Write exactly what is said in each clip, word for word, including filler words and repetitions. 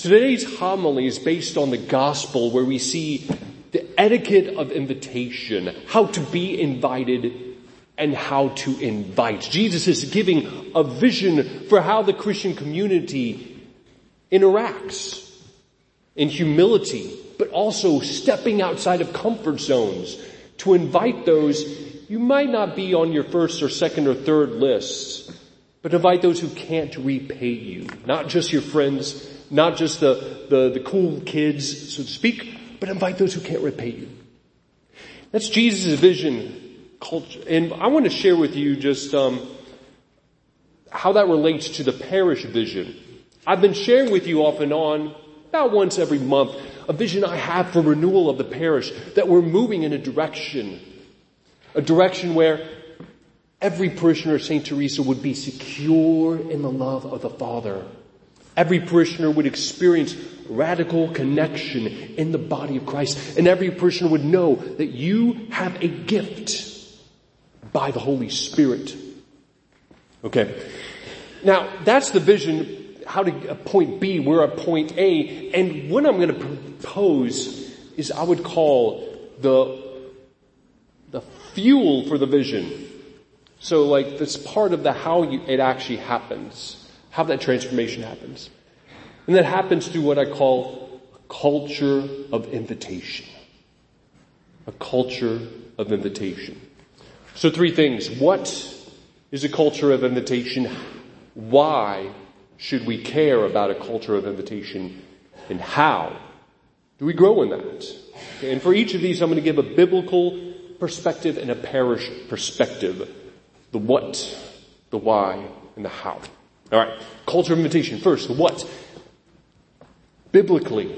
Today's homily is based on the gospel, where we see the etiquette of invitation, how to be invited and how to invite. Jesus is giving a vision for how the Christian community interacts in humility, but also stepping outside of comfort zones to invite those you might not be on your first or second or third lists, but invite those who can't repay you. Not just your friends, not just the, the, the cool kids, so to speak, but invite those who can't repay you. That's Jesus' vision, culture. And I want to share with you just um, how that relates to the parish vision. I've been sharing with you off and on, about once every month, a vision I have for renewal of the parish, that we're moving in a direction, a direction where every parishioner of Saint Teresa would be secure in the love of the Father. Every parishioner would experience radical connection in the body of Christ. And every parishioner would know that you have a gift by the Holy Spirit. Okay. Now, that's the vision, how to, uh, point B, we're at point A. And what I'm going to propose is I would call the, the fuel for the vision. So like that's part of the how you, it actually happens, how that transformation happens. And that happens through what I call a culture of invitation. A culture of invitation. So three things. What is a culture of invitation? Why should we care about a culture of invitation? And how do we grow in that? Okay, and for each of these, I'm going to give a biblical perspective and a parish perspective. The what, the why, and the how. All right, culture of invitation. First, the what. Biblically,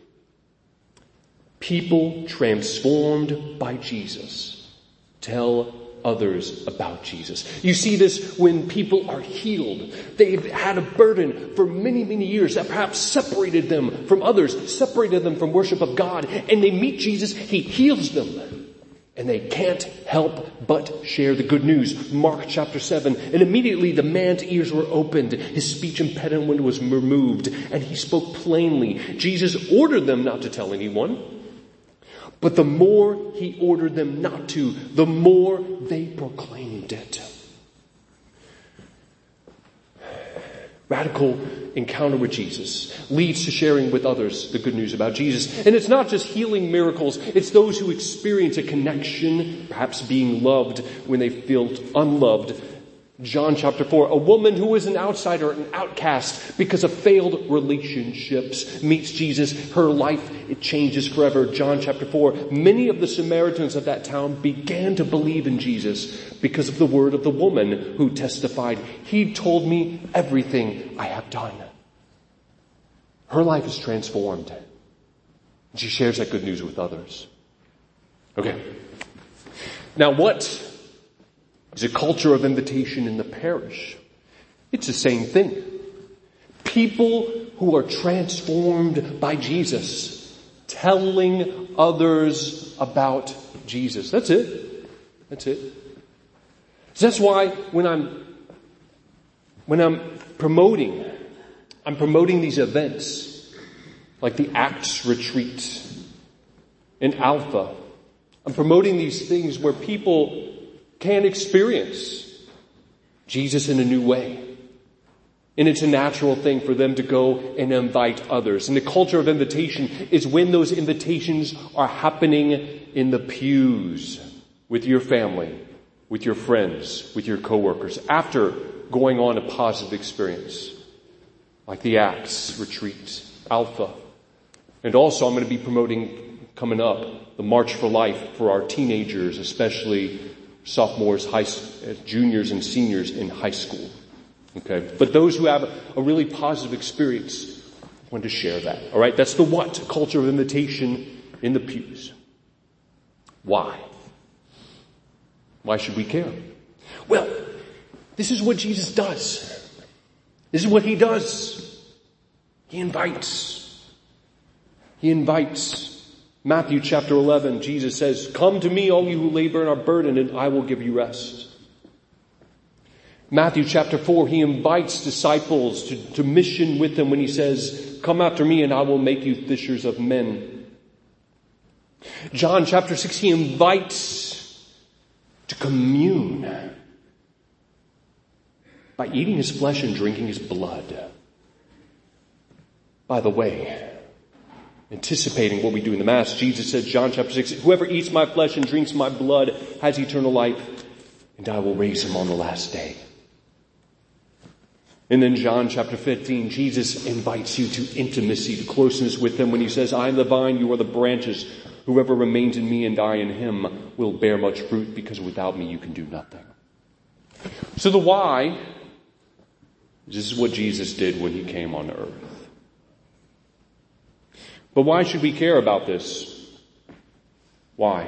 people transformed by Jesus tell others about Jesus. You see this when people are healed. They've had a burden for many, many years that perhaps separated them from others, separated them from worship of God, and they meet Jesus. He heals them. And they can't help but share the good news. Mark chapter seven. And immediately the man's ears were opened. His speech impediment was removed. And he spoke plainly. Jesus ordered them not to tell anyone. But the more he ordered them not to, the more they proclaimed it. Radical encounter with Jesus leads to sharing with others the good news about Jesus. And it's not just healing miracles. It's those who experience a connection, perhaps being loved when they feel unloved. John chapter four, a woman who is an outsider, an outcast because of failed relationships meets Jesus. Her life, it changes forever. John chapter four, many of the Samaritans of that town began to believe in Jesus because of the word of the woman who testified, "He told me everything I have done." Her life is transformed. And she shares that good news with others. Okay. Now what is a culture of invitation in the parish? It's the same thing. People who are transformed by Jesus, telling others about Jesus. That's it. That's it. So that's why when I'm, when I'm promoting, I'm promoting these events, like the Acts retreat in Alpha. I'm promoting these things where people can experience Jesus in a new way. And it's a natural thing for them to go and invite others. And the culture of invitation is when those invitations are happening in the pews with your family, with your friends, with your coworkers, after going on a positive experience, like the Acts retreat, Alpha. And also I'm going to be promoting, coming up, the March for Life for our teenagers, especially sophomores, high, juniors, and seniors in high school. Okay, but those who have a really positive experience, I want to share that. All right, that's the what, culture of invitation in the pews. Why? Why should we care? Well, this is what Jesus does. This is what he does. He invites. He invites. Matthew chapter eleven, Jesus says, "Come to me, all you who labor and are burdened, and I will give you rest." Matthew chapter four, he invites disciples to, to mission with him when he says, come after me and I will make you fishers of men. John chapter six, he invites to commune by eating his flesh and drinking his blood. By the way, anticipating what we do in the Mass, Jesus said, John chapter six, whoever eats my flesh and drinks my blood has eternal life, and I will raise him on the last day. And then John chapter fifteen, Jesus invites you to intimacy, to closeness with him when he says, I am the vine, you are the branches. Whoever remains in me and I in him will bear much fruit, because without me you can do nothing. So the why, this is what Jesus did when he came on earth. But why should we care about this? Why?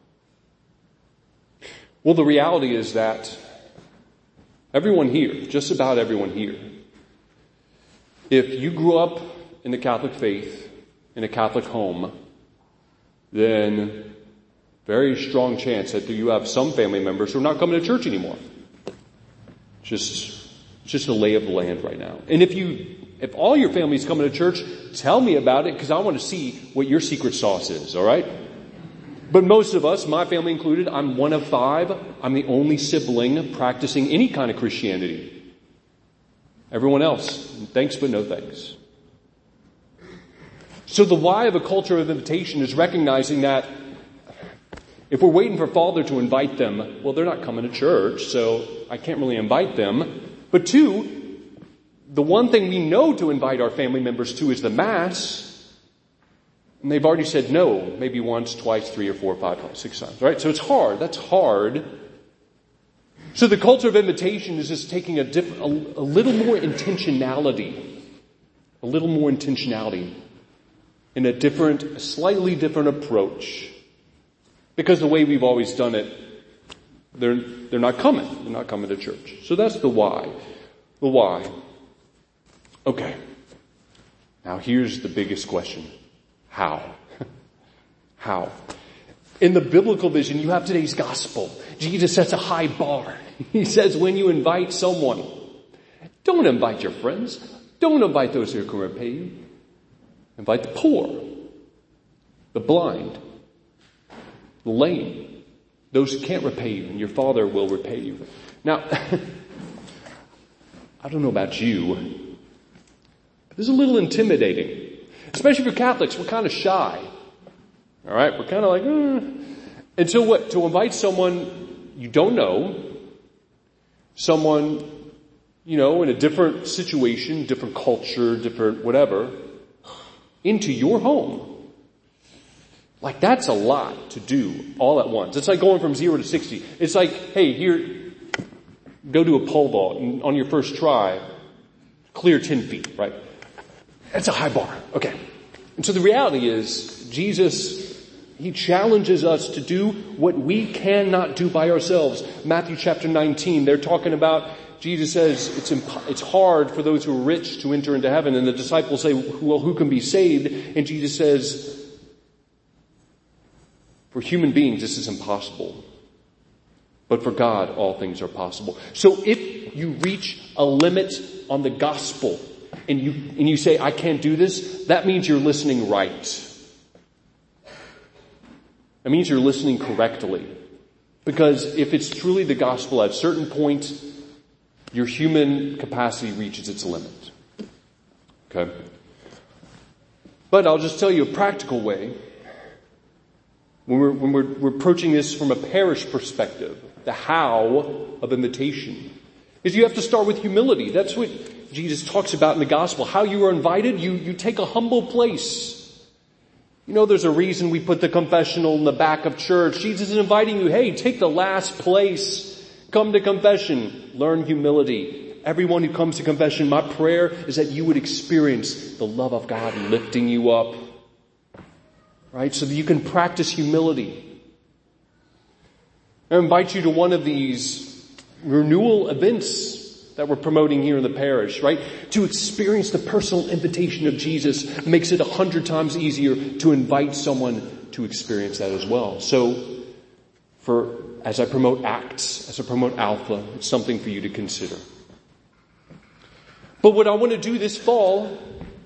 Well, the reality is that everyone here, just about everyone here, if you grew up in the Catholic faith, in a Catholic home, then very strong chance that you have some family members who are not coming to church anymore. Just, just a lay of the land right now. And if you, if all your family's coming to church, tell me about it, because I want to see what your secret sauce is, all right? But most of us, my family included, I'm one of five. I'm the only sibling practicing any kind of Christianity. Everyone else, thanks but no thanks. So the why of a culture of invitation is recognizing that if we're waiting for Father to invite them, well, they're not coming to church, so I can't really invite them. But two, the one thing we know to invite our family members to is the Mass. And they've already said no, maybe once, twice, three or four, five, five, six times, right? So it's hard. That's hard. So the culture of invitation is just taking a, diff, a, a little more intentionality, a little more intentionality in a different, a slightly different approach. Because the way we've always done it, they're, they're not coming. They're not coming to church. So that's the why. The why. Okay. Now here's the biggest question. How? How? In the biblical vision, you have today's gospel. Jesus sets a high bar. He says when you invite someone, don't invite your friends. Don't invite those who can repay you. Invite the poor, the blind, the lame, those who can't repay you, and your Father will repay you. Now, I don't know about you, but this is a little intimidating. Especially for Catholics, we're kind of shy. All right? We're kind of like, eh. And so what? To invite someone you don't know, someone, you know, in a different situation, different culture, different whatever, into your home. Like, that's a lot to do all at once. It's like going from zero to sixty. It's like, hey, here, go do a pole vault, and on your first try, clear ten feet, right? That's a high bar. Okay. And so the reality is, Jesus, he challenges us to do what we cannot do by ourselves. Matthew chapter nineteen, they're talking about, Jesus says it's imp- it's hard for those who are rich to enter into heaven. And the disciples say, well, who can be saved? And Jesus says, for human beings, this is impossible. But for God, all things are possible. So if you reach a limit on the gospel, and you, and you say, I can't do this, that means you're listening right. That means you're listening correctly. Because if it's truly the gospel, at a certain point, your human capacity reaches its limit. Okay? But I'll just tell you a practical way. When we're, when we're, we're approaching this from a parish perspective, the how of invitation, is you have to start with humility. That's what Jesus talks about in the gospel. How you are invited, you, you take a humble place. You know, there's a reason we put the confessional in the back of church. Jesus is inviting you, hey, take the last place. Come to confession. Learn humility. Everyone who comes to confession, my prayer is that you would experience the love of God lifting you up. Right? So that you can practice humility. I invite you to one of these renewal events that we're promoting here in the parish, right? To experience the personal invitation of Jesus makes it a hundred times easier to invite someone to experience that as well. So, for as I promote Acts, as I promote Alpha, it's something for you to consider. But what I want to do this fall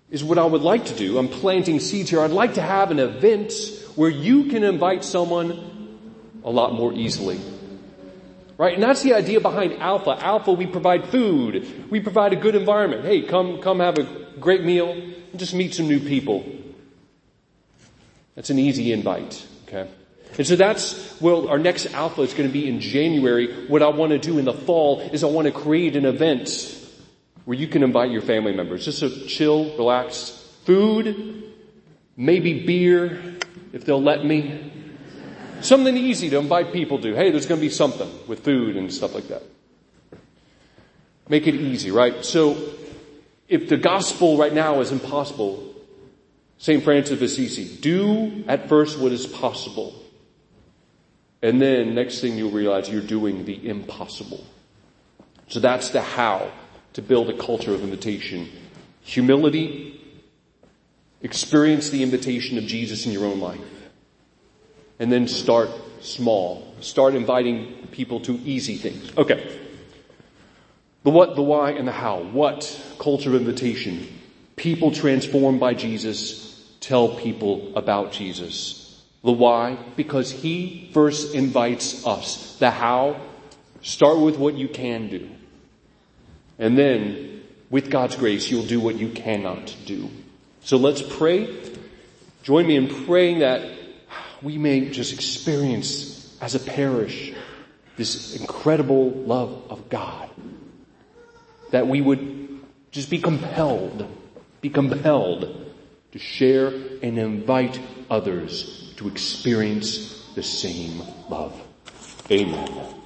is what I would like to do. I'm planting seeds here. I'd like to have an event where you can invite someone a lot more easily. Right? And that's the idea behind Alpha. Alpha, we provide food. We provide a good environment. Hey, come, come have a great meal and just meet some new people. That's an easy invite. Okay? And so that's, well, our next Alpha is going to be in January. What I want to do in the fall is I want to create an event where you can invite your family members. Just a chill, relaxed food, maybe beer, if they'll let me. Something easy to invite people to. Hey, there's going to be something with food and stuff like that. Make it easy, right? So, if the gospel right now is impossible, Saint Francis of Assisi, do at first what is possible. And then next thing you'll realize you're doing the impossible. So that's the how to build a culture of invitation. Humility. Experience the invitation of Jesus in your own life. And then start small. Start inviting people to easy things. Okay. The what, the why, and the how. What? Culture of invitation. People transformed by Jesus tell people about Jesus. The why? Because he first invites us. The how? Start with what you can do. And then, with God's grace, you'll do what you cannot do. So let's pray. Join me in praying that we may just experience as a parish this incredible love of God. That we would just be compelled, be compelled to share and invite others to experience the same love. Amen.